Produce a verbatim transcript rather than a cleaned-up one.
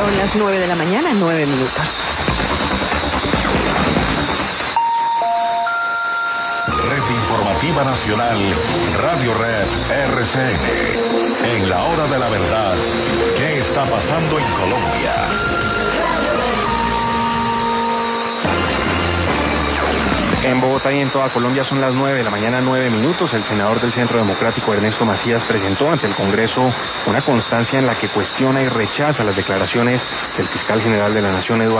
Son las nueve de la mañana, nueve minutos. Red Informativa Nacional, Radio Red R C N. En la hora de la verdad, ¿qué está pasando en Colombia? En Bogotá y en toda Colombia son las nueve de la mañana, nueve minutos. El senador del Centro Democrático, Ernesto Macías, presentó ante el Congreso una constancia en la que cuestiona y rechaza las declaraciones del fiscal general de la Nación, Eduardo